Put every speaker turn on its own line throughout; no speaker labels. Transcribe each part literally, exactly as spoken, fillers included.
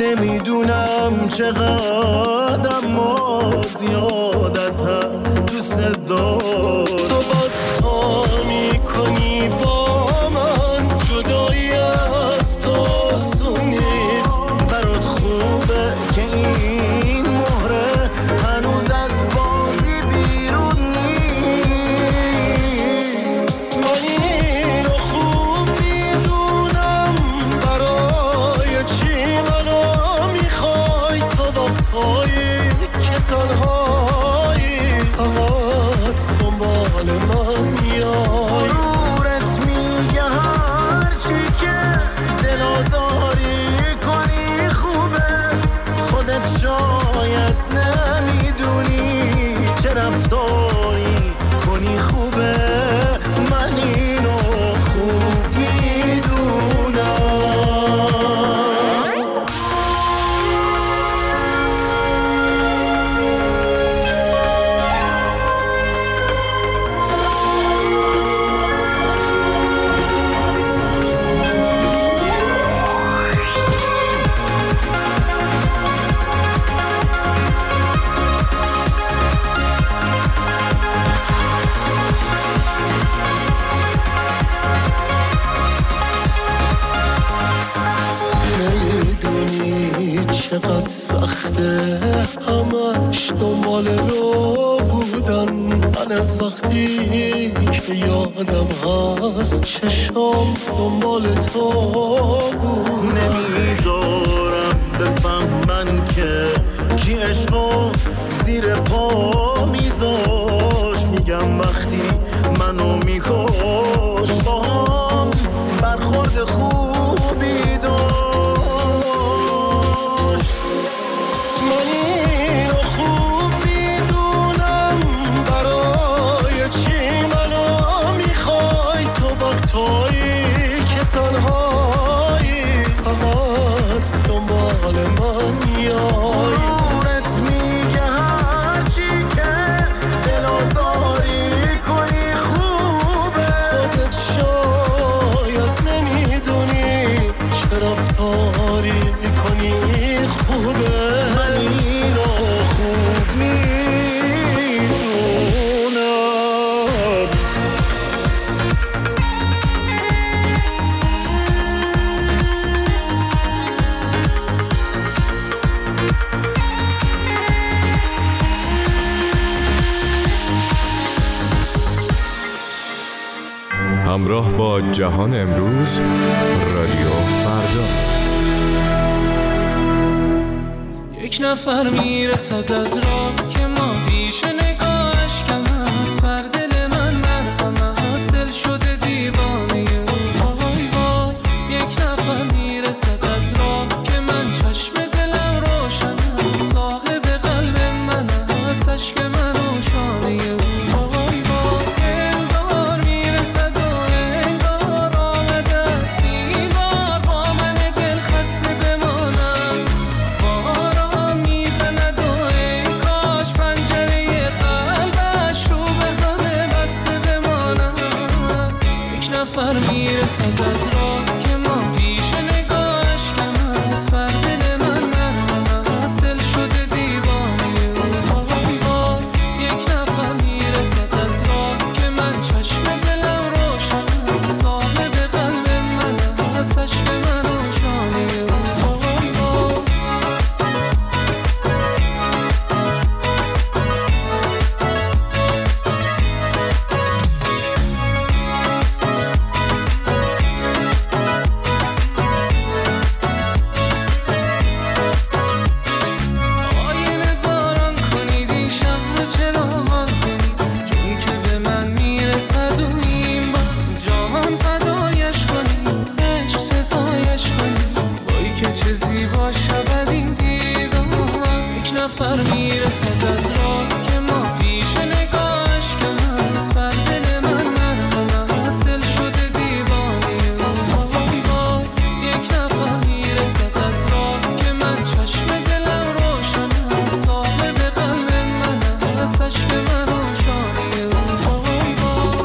نمیدونم چقدر اما زیاد از هم دوست دارم. تو با تا میکنی با من جدایی از تو آسون نیست. برات خوبه که این مهره هنوز از بازی بیرون نیست. من اینو خوب میدونم برای چی منو میخوای. تا وقتهایی که تنهایی فقط دنبال من میای. غرورت میگه هرچی که دل آزاری کنی خوبه. خودت شاید نمیدونی چه رفتاری کنی خوبه. من اینو خوب میدونم. چقدر سخته همش دنبال رو بودن. من از وقتی که یادم هست چشم دنبال تو بود. نمیذارم بفهمن که کی عشقو زیر پا میذاش. میگم وقتی منو میکش با هم برخورد خوبی داشت. تویی که تنهایی فقط دنبال من میای. غرورت میگه هرچی که دل آزاری کنی خوبه. خودت شاید نمیدونی چه رفتاری کنی خوبه. من اینو خوب میدونم.
همراه با جهان امروز، رادیو فردا.
یک نفر میرسد از راه که ما پیش نگاهش کم است. بر دل من مرهم است، دل شده دیوانه او. وای وای یک نفر میرسد از راه که من چشم دلم روشن است. صاحب قلب من است، عشق من و شانه او. وای وای انگار میرسد و انگار آمده است. این بار با من دل خسته بمانم. باران میزند و ای کاش پنجره قلبش رو به همه بسته بمانم. یک نفر میرسد از راه که ما پیش نگاهش کم است. بر دل من مرهم است، دل شده دیوانه او. وای وای یک نفر میرسد از راه که من چشم دلم روشن است. صاحب قلب من است، عشق من و شانه او. وای وای آینه باران کنید این شب رو چراغان کنید. جون که به من میرسد و این بار جهان فدایش کنید. عشق صفایش کنید. وای که چه زیبا شود این دیدار. یک نفر میرسد از راه که ما پیش نگاهش کم است. بر دل من مرهم است، دل شده دیوانه او. وای وای یک نفر میرسد از راه که من چشم دلم روشن است. صاحب قلب من است، عشق من و شانه او. وای وای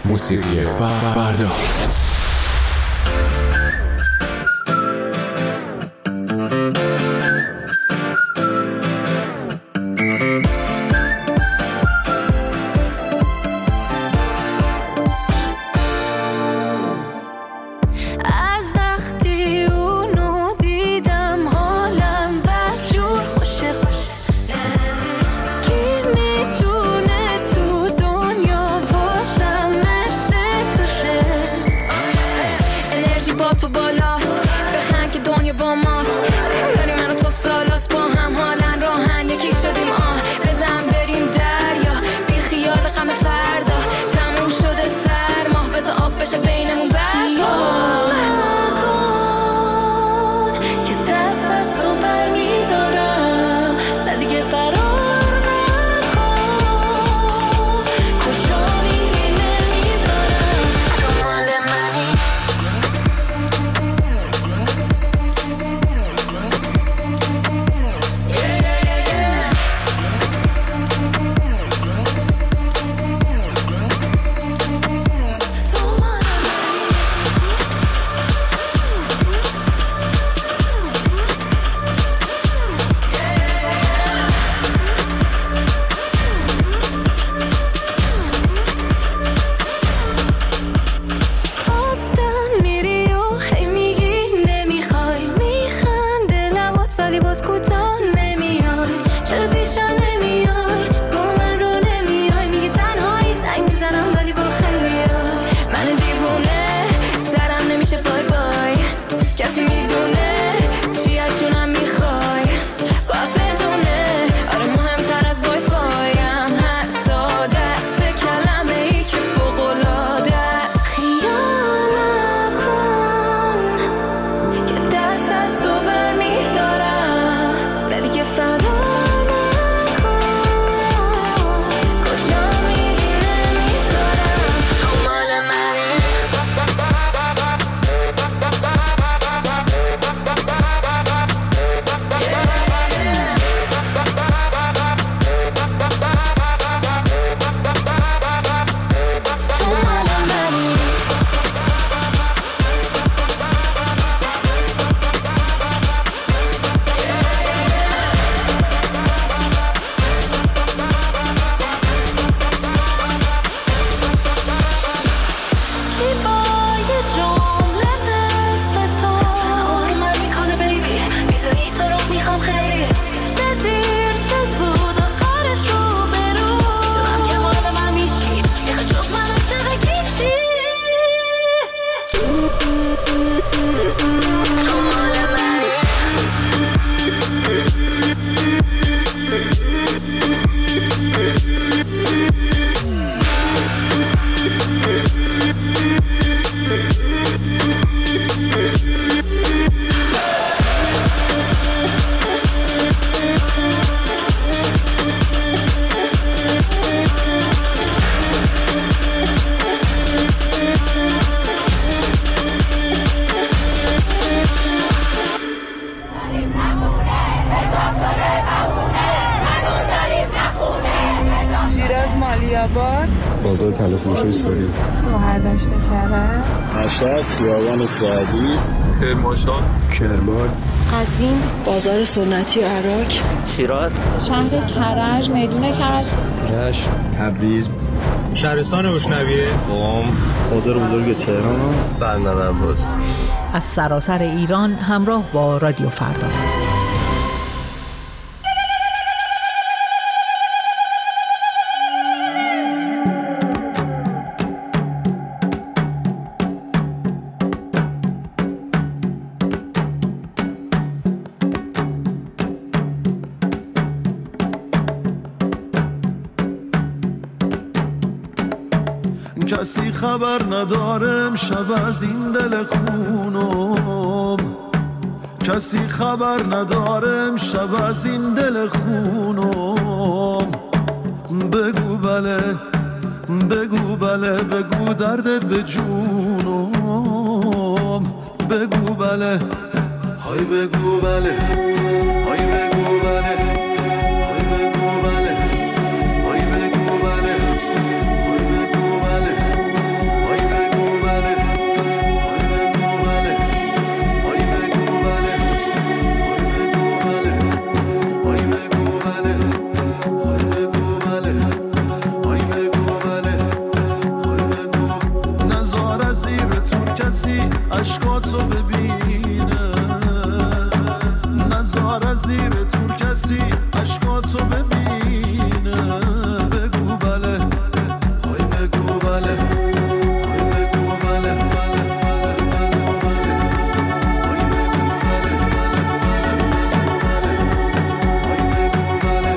موسیقی فردا.
بازار تلفروشی سوری
مهردشت کرد
مشهد خیابان سعدی
کرمانشاه
کرمان
قزوین
بازار سنتی و عراق
شیراز
شهر کرج میدون کرج
رشت
تبریز
شهرستان بوشنویه
قم بازار بزرگ تهران بندر عباس.
از سراسر ایران همراه با رادیو فردا.
کسی خبر ندارم شب از این دل خونم، کسی خبر ندارم شب از این دل خونم. بگو بله بگو بله بگو دردت به جونم. بگو بله های بگو بله های بگو بله های بگو بله های بگو بله های بگو بله عشقاتو ببینه، نزار زیر تور کسی عشقاتو ببینه. بگو بله، های بگو بله، های بگو بله، بله بله بله بله، های بگو بله، بله بله بله بله، های بگو بله،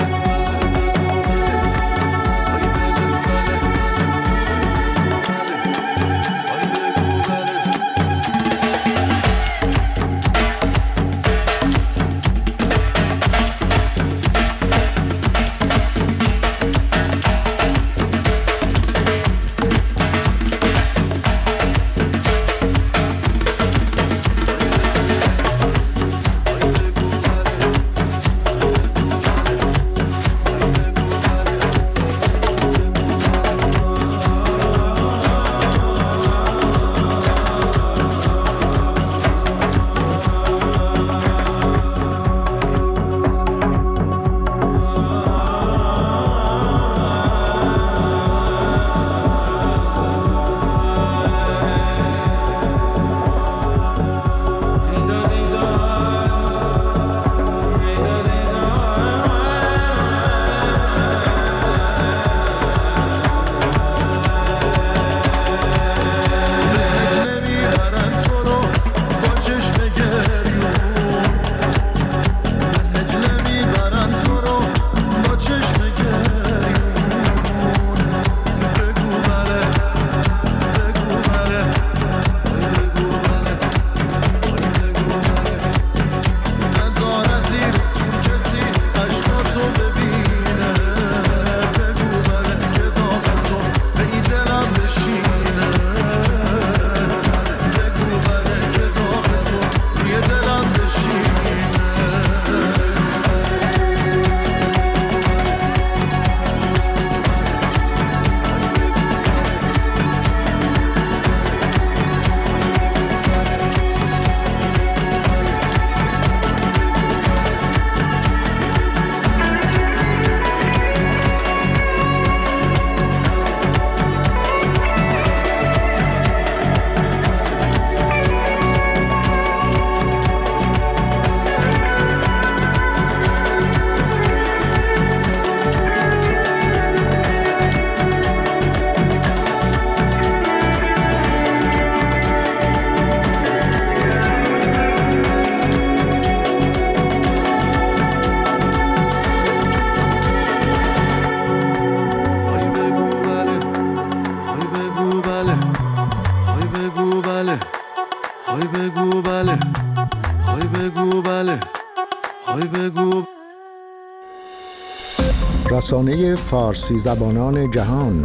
رسانه فارسی زبانان جهان،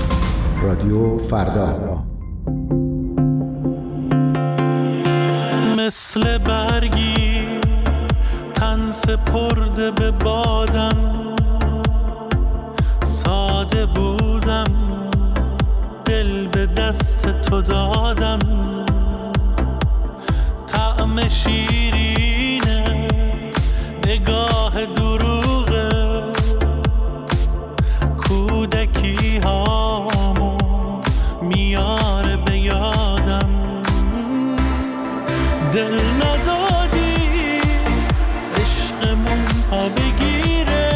رادیو فردا.
مثل برگی تن سپرده به بادم، ساده بودم دل به دست تو دادم، طعم شیرینه نگاه دروغه، کودکی هامو میاره به یادم، دل ندادی عشقمون ها بگیره،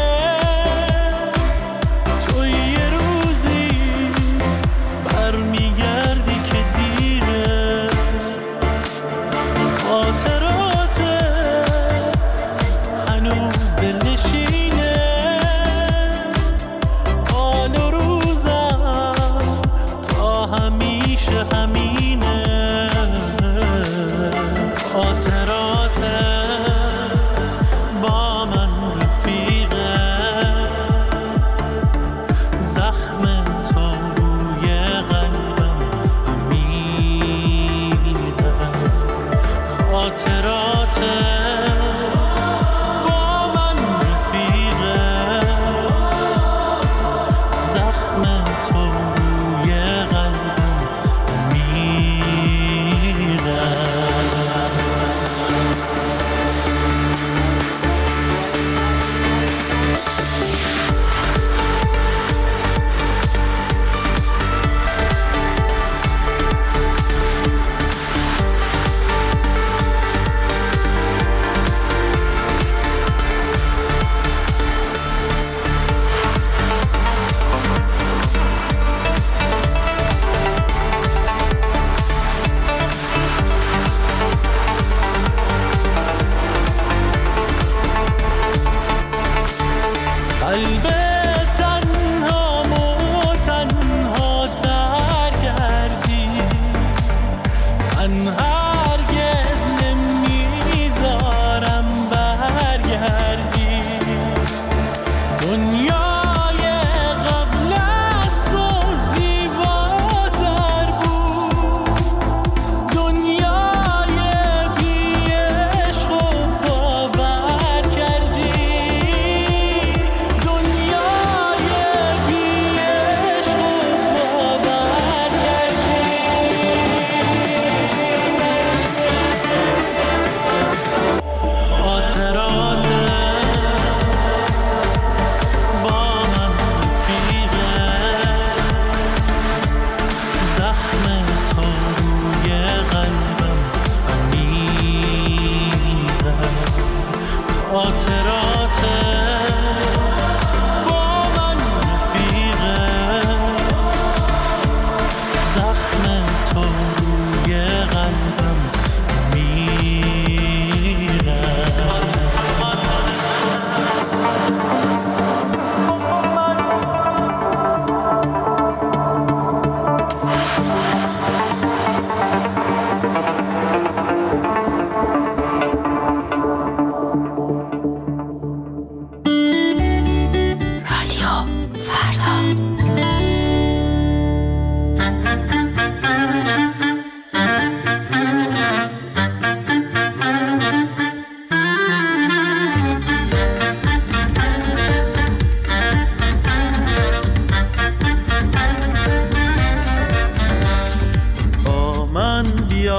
تو یه روزی برمیگردی که دیره، خاطرات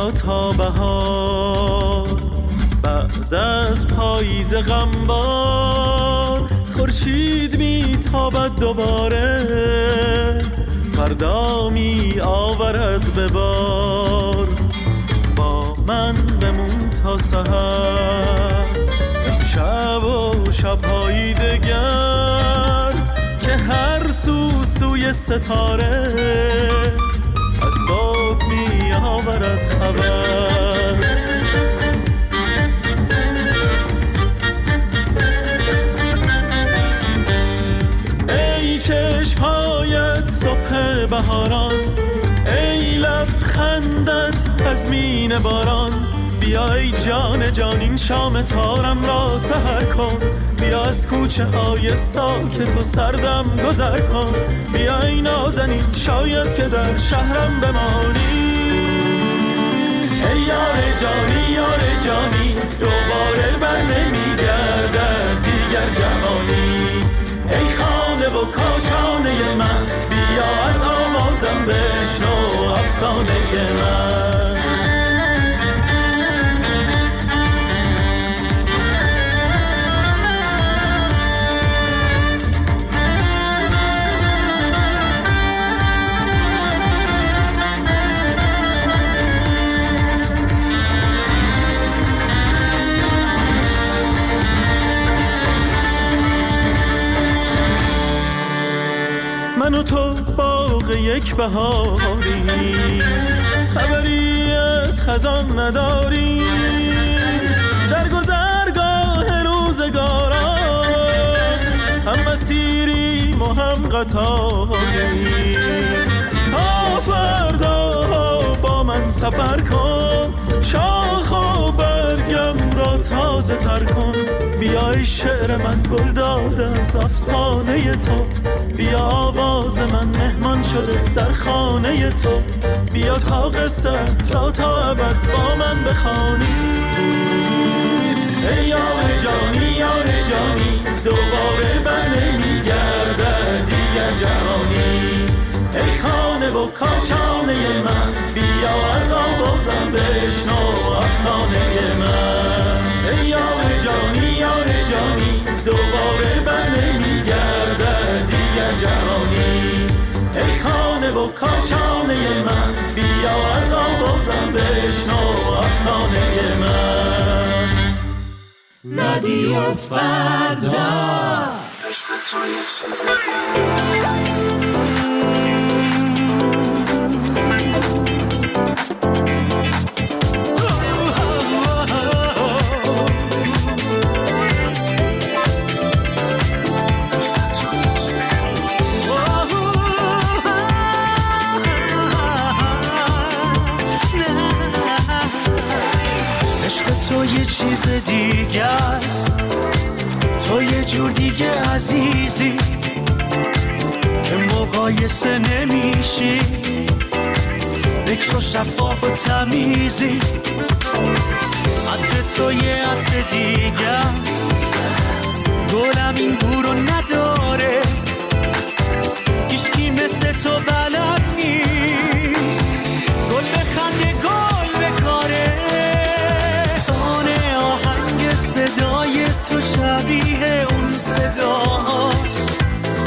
بیا تا بهار، بعد از پاییز غمبار خورشید میتابد دوباره، فردا می آورد به بار. با من بمون تا سحر، شب و شب‌های دگر که هر سو سوی ستاره از صبح می آورد خبر. ای چشم‌هایت صبح بهاران، ای لبخندت تضمین باران، بیا ای جان جان این شام تارم را سحر کن، بیا از کوچه های ساکت و سردم گذر کن، بیا ای نازنین شاید که در شهرم بمانی. ای یار جانی یار جانی دوباره بر نمیگردد دیگر جهانی. ای خانه و کاشانه من، بیا از آوازم بشنو افسانه من. من و تو باغ یک بهاری، خبری از خزان نداری، در گذرگاه روزگاران هم مسیریم و هم قطاری. تا فردا با من سفر کن، شاخ و برگم را تازه تر کن، بیای شعر من گل داده از افسانه تو، بیا آواز من مهمان شده در خانه تو، بیا تا قصت را تا ابد با من بخوانی. ای یار جانی یار جانی دوباره بر نمیگردد دیگر جهانی. ای خانه و کاشانه من، بیا از آوازم بشنو افسانه من. ای یار جانی یار جانی دوباره بر نمیگردد دیگر جهانی. ای خانه و کاشانه من، بیا از آوازم بشنو افسانه من.
رادیو فردا. عشق تو یه چیز دیگه.
تو یه چیز دیگه است، تو یه جور دیگه عزیزی که مقایسه نمیشی، بکر و شفاف و تمیزی. عطر تو یه عطر دیگه است، گلم این بو رو نداره، هیچکی مثل تو بلد نیست، گل بخنده گل بکاره. صدای تو شبیه اون صداست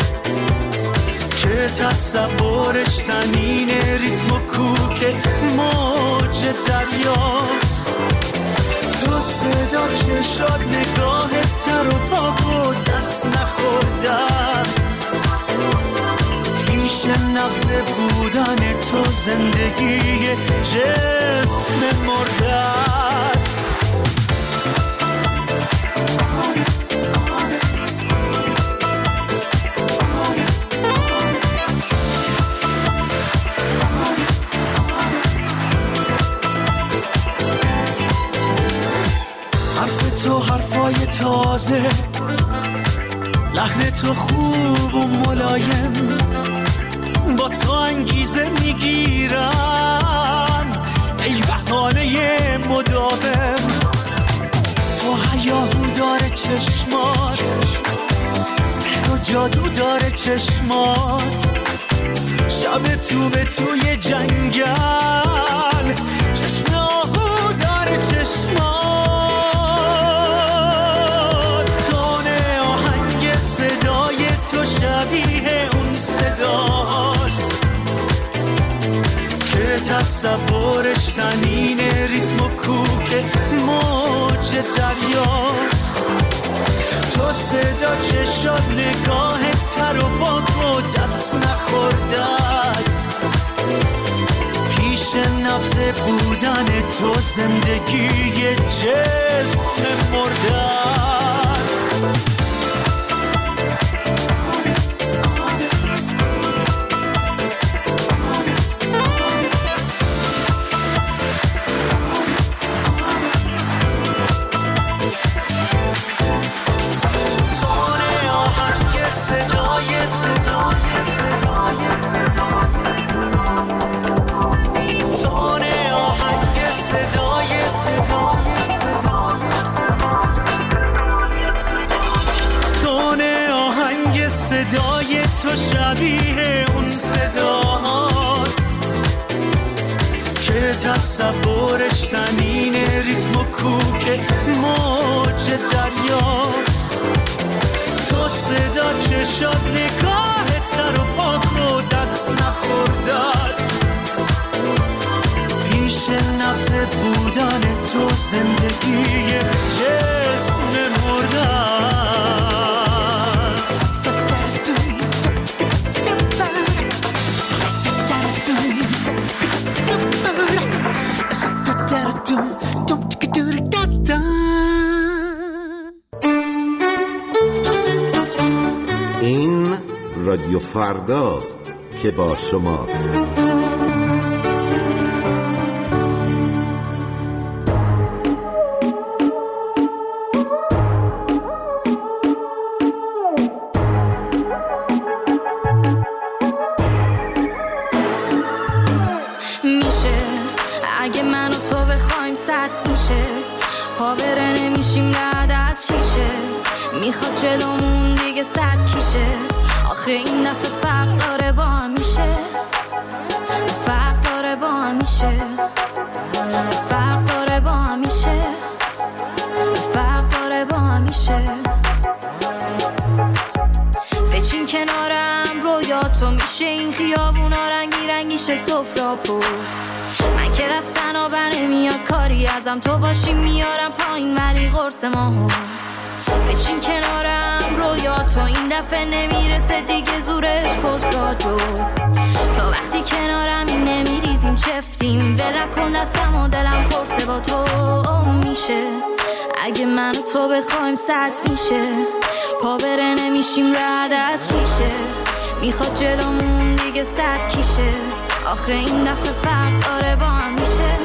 که تصورش تنین ریتم و کوک موج دریاست. تو صدا چشات نگاهت تر و پاک و دست نخورده است، پیش نبض بودن تو زندگی جسم مرده است. تو حرفای تازه، لحن تو خوب و ملایم، با تو انگیزه میگیرن ای بهانه مداوم. تو هیاهو داره چشمات، سحر و جادو داره چشمات، شب تو به توی جنگل، چشم تصورش تنین ریتم و کوک موج دریاست. تو صدا چشات نگاه تر و باک و دست نخورده است. پیش نبض بودن تو زندگی یه جسم مرده است. صدای تو شبیه اون صدا هاست که تصورش تنین ریتم و کوک موج دریاست. تو صدا چشات نگاه تر و پاک و دست نخورده است. پیش نبض بودن تو زندگی جسم مرده است.
این رادیو فرداست که با شماست.
میشه اگه من و تو بخوایم صد میشه، پا بره نمیشیم رد از شیشه. میخواد جلومون دیگه صد کیشه، آخه این دفعه فرق داره با هم میشه. فرق داره با هم میشه. فرق داره با هم میشه. فرق داره با هم میشه. بچین کنارم رویاتو میشه این خیابونا رنگی رنگیشه سفرا پر. من که دستنا برنمیاد کاری ازم تو باشی میارم پایین ولی قرص ما هم. بچین کنارم رویاتو این دفعه نمیرسه دیگه زورش پست راجو. تا وقتی کنارم این نمیریزیم چفتیم ول کن دستم و دلم پرسه با تو میشه. اگه من و تو بخوایم صد میشه، پا بره نمیشیم رد از شیشه. میخواد جلومون دیگه صد کیشه، آخه این دفعه فرق داره با هم میشه.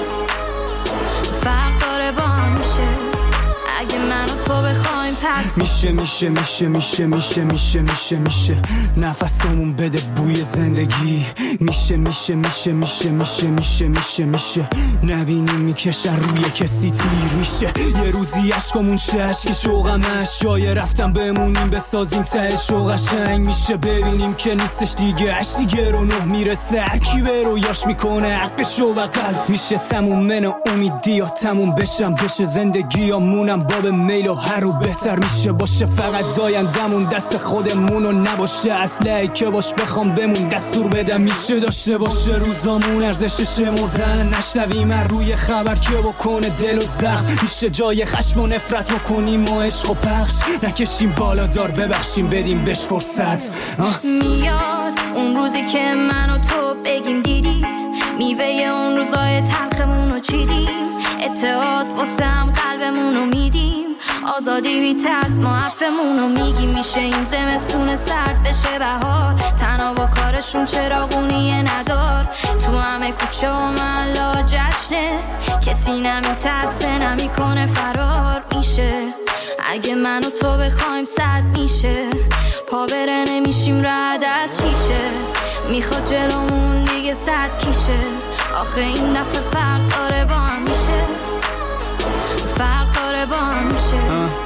فرق داره با هم میشه. اگه من و تو بخوایم پس
میشه میشه میشه میشه میشه میشه میشه میشه نفسمون بده بوی زندگی. میشه میشه میشه میشه میشه میشه میشه میشه نبینیم میکشن روی کسی تیر. میشه یه روزی عشقمون شه عشق شوقمش، جای رفتم بمونیم بسازیم ته شوق قشنگ. میشه ببینیم که نیستش دیگه عشق دیگه رو نه میرسه هر کی به رویاش میکنه حقش و بغل. میشه تموم من امیدی یا تموم بشم بشه زندگی یا مونم باب میل و هر رو بهتر میشه باشه. فقط دایندمون دست خودمون و نباشه اصله که باش بخوام بمون دستور بدم. میشه داشته باشه روزامون ارزشش مردن، نشنویم روی خبر که بکنه دل و زخم. میشه جای خشم و نفرت بکنیم و عشق و پخش نکشیم بالا دار ببخشیم بدیم بهش فرصت.
میاد اون روزی که من و تو بگیم دیدی میوه اون روزای تلخمون رو چیدیم. اتحاد واسه هم قلبمون رو میدیم، آزادی بی ترس ما حرفمون رو میگیم. میشه این زمستون سرد بشه بهار، تنها با کارشون چراغونی ندار. تو همه کوچه و محلا جشنه، کسی نمیترسه نمیکنه فرار. میشه اگه من و تو بخوایم صد میشه، پا بره نمیشیم رد از شیشه. میخواد جلومون دیگه صد کیشه، آخه این دفعه فرق داره با هم میشه. فرق داره با هم میشه.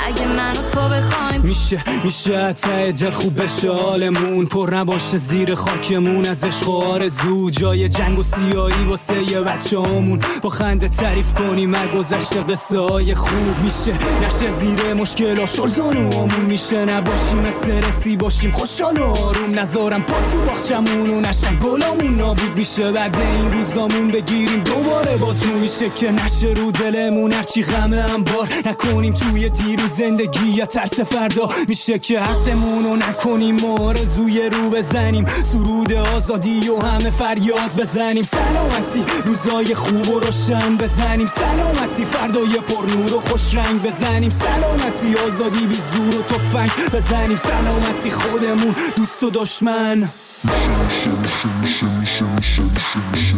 اگه من و تو بخوایم
میشه میشه ته دل خوب بشه حالمون پر نباشه زیر خاکمون از عشق و آرزو جای جنگ و سیاهی واسه یه بچه همون با خنده تعریف کنیم از گذشته قصه های خوب میشه نشه زیر مشکل شلزان و همون میشه نباشیم استرسی باشیم خوشحال و آروم نذارم پا تو باغچمون و نشن گلامون نابود میشه بعد این روزامون بگیریم دوباره باز رو میشه که نشه رو دلمون هرچی غمه هم بار نکنیم توی دیروز زندگی یا ترس فردا میشه که حقمون رو نکنیم آرزوی رو بزنیم سرود آزادی و همه فریاد بزنیم سلامتی روزای خوب و روشن بزنیم سلامتی فردای پر نور و خوش رنگ بزنیم سلامتی آزادی بی زور و تفنگ بزنیم سلامتی خودمون دوست و دشمن میشه میشه میشه میشه میشه میشه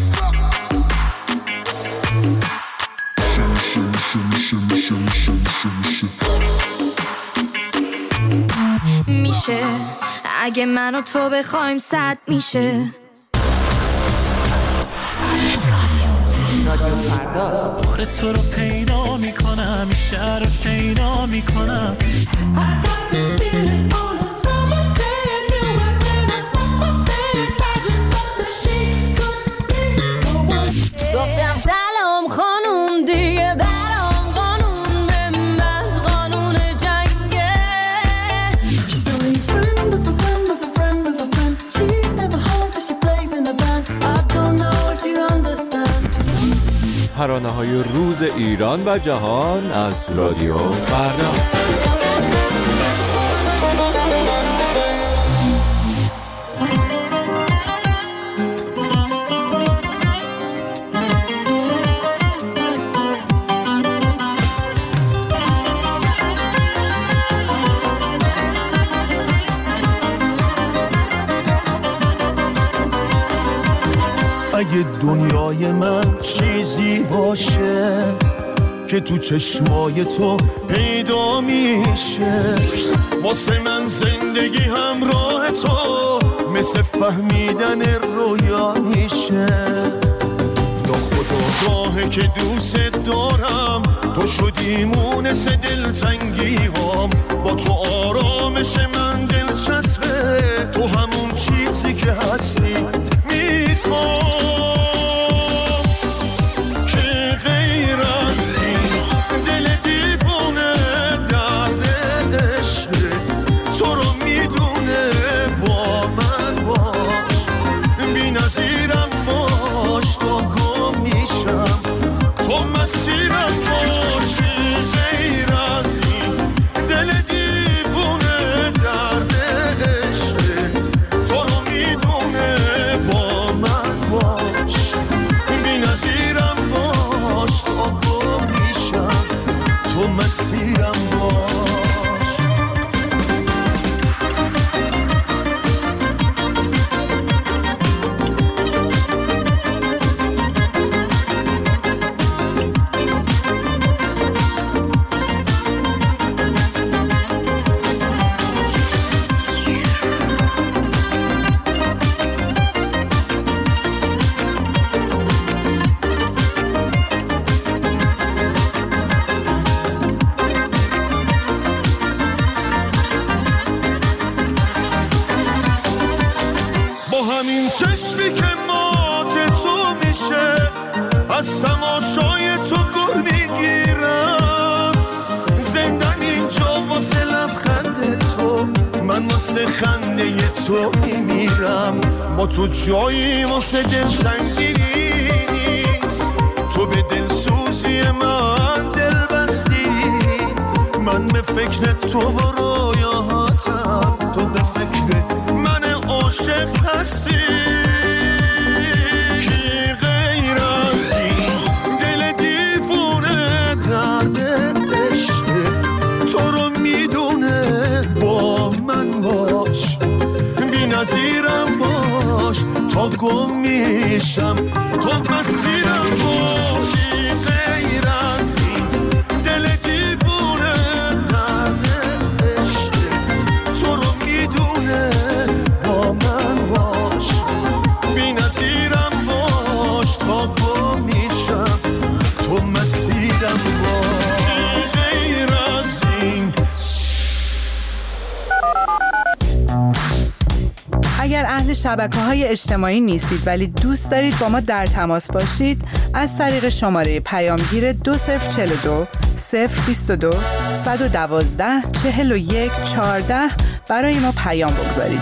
میشه اگه من و تو بخوایم صد میشه
بار تو رو پیدا میکنم این شهر رو شیدا میکنم
گفتم سلام خانوم دیگه برام قانون بمبست قانون جنگه
She's only a friend of a friend of a friend of a friend She's never home but she plays in a band I don't know if you understand
ترانه‌های روز ایران و جهان از رادیو فردا.
اگه دنیای من چیزی باشه که تو چشمای تو پیدا میشه واسه من زندگی همراه تو مثل فهمیدن رویا میشه یا خدا راهه که دوست دارم تو شدی مونس دلتنگی هم با تو آرامش من دلچسبه تو همون چیزی که هستی میخوام که غیر از این دل دیوونه درد عشقه تو رو میدونه با من باش بی نظیرم باش تا گم میشم تو مسیرم باش که غیر از این دل دیوونه درد عشقه تو رو میدونه با من باش بی نظیرم باش تا گم میشم تو مسیرم باش همین چشمی که مات تو میشه از تماشای تو گل میگیرم زندن اینجا واسه لبخند تو من واسه خنده تو میمیرم با تو جایی واسه دلتنگی نیست تو به دلسوزی من دل بستی من به فکر تو و رویاتم تو به فکر من عاشق هستی کی غیر از این دل دیوونه درد عشقه تو رو میدونه با من باش بی نظیرم باش تا گم میشم تو مسیرم باش کی غیر از این دل دیوونه درد عشقه تو رو میدونه با من باش بی نظیرم باش تا گم میشم تو مسیرم باش غیر از این
شبکه‌های اجتماعی نیستید ولی دوست دارید با ما در تماس باشید، از طریق شماره پیامگیر دو صفر چهل و دو صفر بیست و دو صد و دوازده چهل و یک چهارده برای ما پیام بگذارید.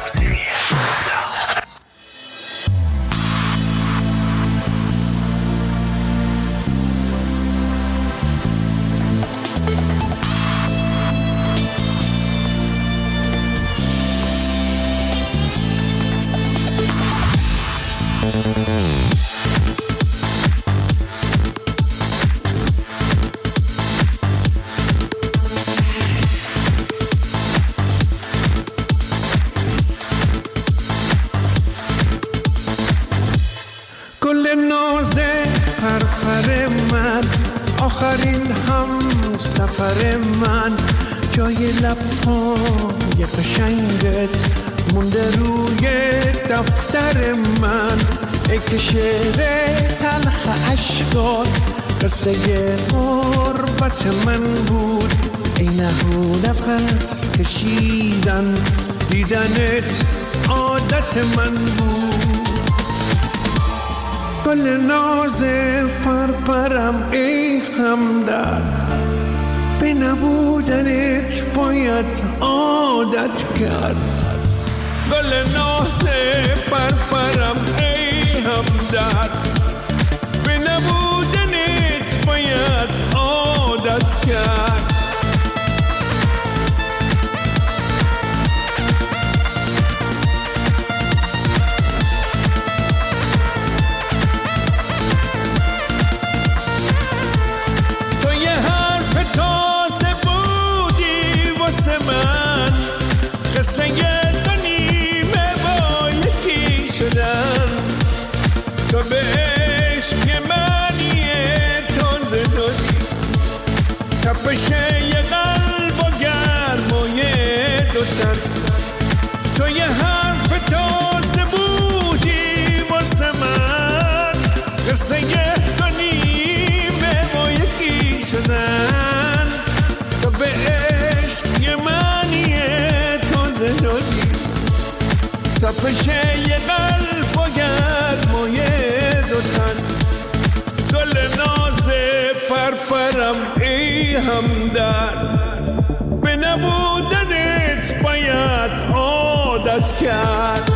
گل نازه پرپر من، آخرین هم سفر من، جای لب‌های قشنگت مونده روی دفتر من. ای که شعر تلخ عشقات قصه غربت من بود، ای نهو نفس کشیدن دیدنت عادت من بود. گل ناز پرپرم ای همدرد، به نبودنت باید عادت کرد. گل ناز پرپرم ای همدرد، به نبودنت باید عادت کرد. قصه دو نیمه با یکی شدن، تو به عشق منی تازه دادی، تپش یه قلب و گرمای دو تن. تو یه حرف تازه بودی واسه من، قصه دو نیمه با یکی شدن، تو به عشق یه منی دادی، تپش یه قلب و گرمای دو تن. گل ناز پرپرم ای همدرد، به نبودنت باید عادت کرد.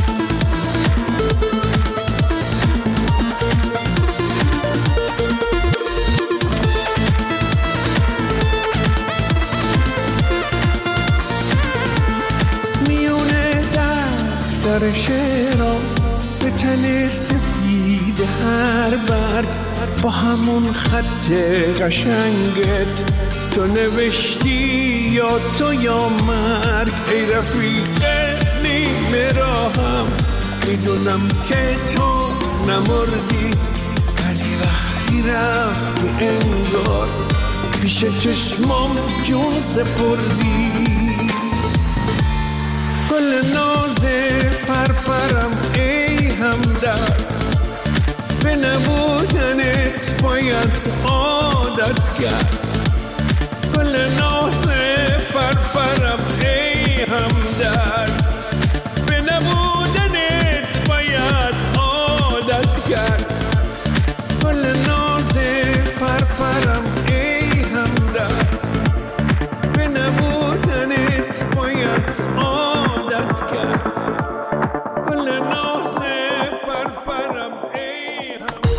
در شعرام به تن سفید هر برگ، با همون خط قشنگت تو نوشتی یا تو یا مرگ. ای رفیق نیمه راهم، میدونم که تو نمردی، ولی وقتی رفتی انگار پیش چشمام جون سپردی. گل ناز پرپرم ای همدرد، به نبودنت باید عادت کرد. گل ناز پرپرم ای همدرد، به نبودنت باید عادت کرد. گل ناز پرپرم ای همدرد، به نبودنت باید عادت کرد. گل ناز پرپرم ای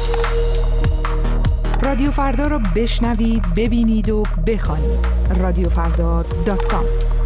همدرد.
رادیو فردا رو بشنوید، ببینید و بخوانید. رادیو فردا دات کام.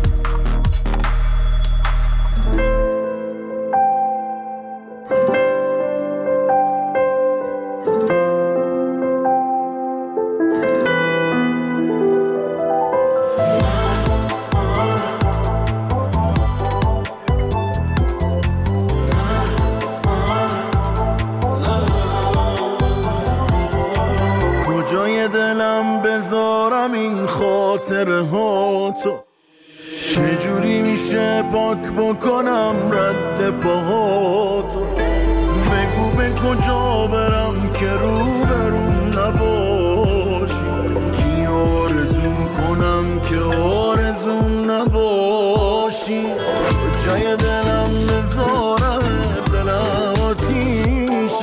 چجوری میشه پاک بکنم رد پاهاتو؟ بگو به کجا برم که رو برون نباشی، کی آرزو کنم که آرزو نباشی. جای دلم بذارم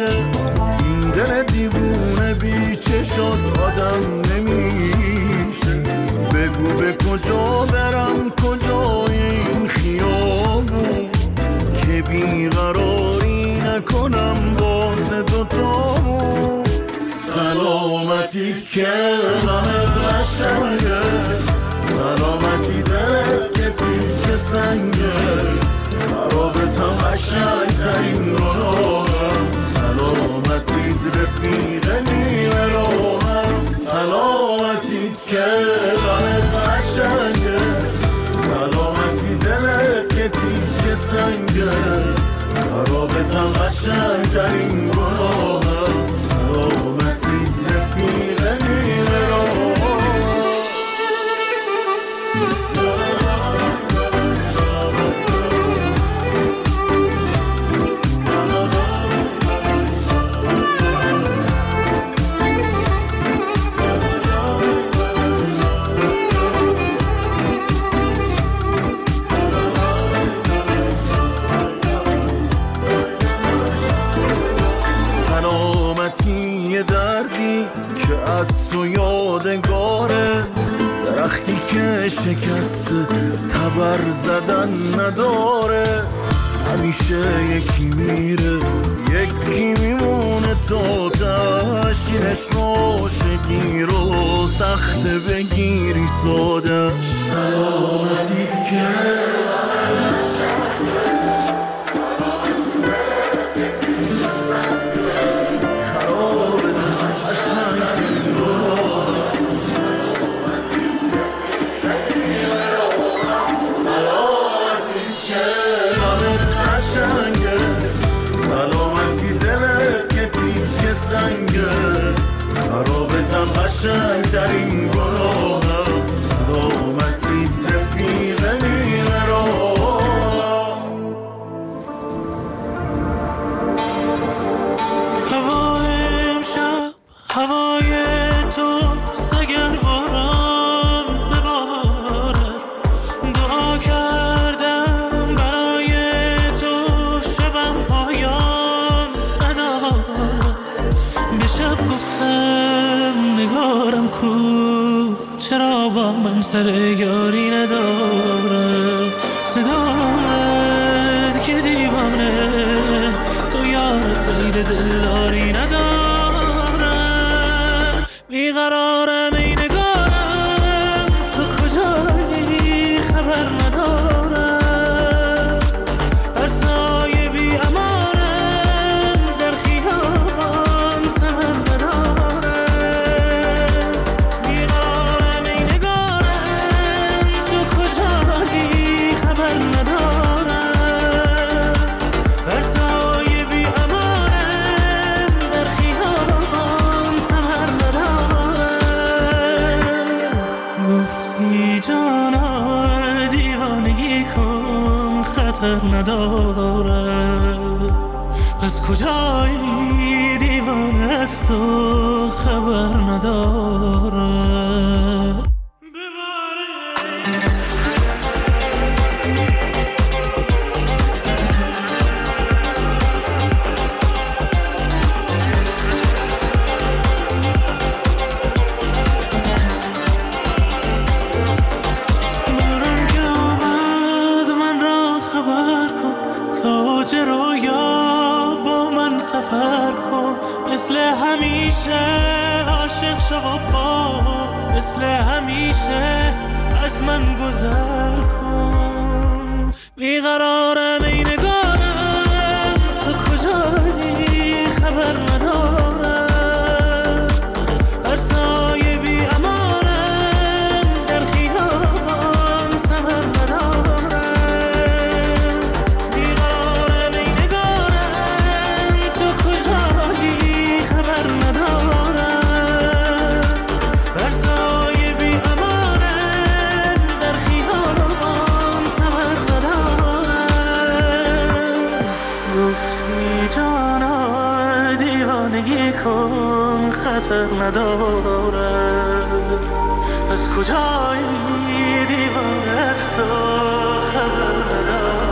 باشه. این دل دیوونه بی چشات آدم نمیشه. بگو به کجا برم کجای این خیابون که بیقراری نکنم باز دوتامون. سلامتیت که غمت قشنگه، سلامتی دلت که تیک سنگه، خرابتم قشنگترین گناهم. سلامتیت رفیق نیمه راهم، سلامتیت که غمت قشنگه، سلامتی دلت که تیک سنگه، خرابتم قشنگترین گناهم. سلامتیت رفیق نیمه راهم. دردی که از تو یادگاره، درختی که شکست تبر زدن نداره. همیشه یکی میره یکی میمونه تا تشینش عاشقی رو سخت بگیری سادش. سلامتیت که خرابتم قشنگترین گناهم. سلامتیت رفیق نیمه راهم.
هوای امشب هوای توست، اگر باران ببارد دعا کردم برای تو شبم پایان ندارد. به شب گفتم نگارم کو چرا با من سر یاری نداره. صدا آمد که دیوانه تو یارت غیر دلداری نداره. بیقرارم ای نگارم تو کجایی خبر ندارم. هر سایه بی امانم در خیابان سمر نداره. بیقرارم ای نگارم تو کجایی خبر ندارم. هر سایه بی امانم در خیابان سمر نداره. گفتی جانا دیوانگی کن خطر نداره. از کجایی دیوانه است تو خبر نداره. باران که آمد من را خبر کن، تاج رویا با من سفر کن. مثل همیشه عاشق شو و باز مثل همیشه از من گذر کن. بیقرارم ای نگارم تو کجایی خبر ندارم. هر سایه بی امانم در خیابان سمر ندارم. بیقرارم ای نگارم تو کجایی خبر ندارم. هر سایه بی امانم در خیابان سمر ندارم. گفتی جانا دیوانگی کن خطر نداره. از کجایی دیوانه است تو خبر نداره.